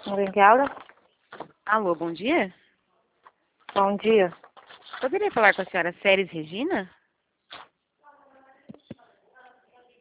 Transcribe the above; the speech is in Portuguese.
Alguém que habla? Alô, bom dia. Bom dia. Poderia falar com a senhora Séries Regina?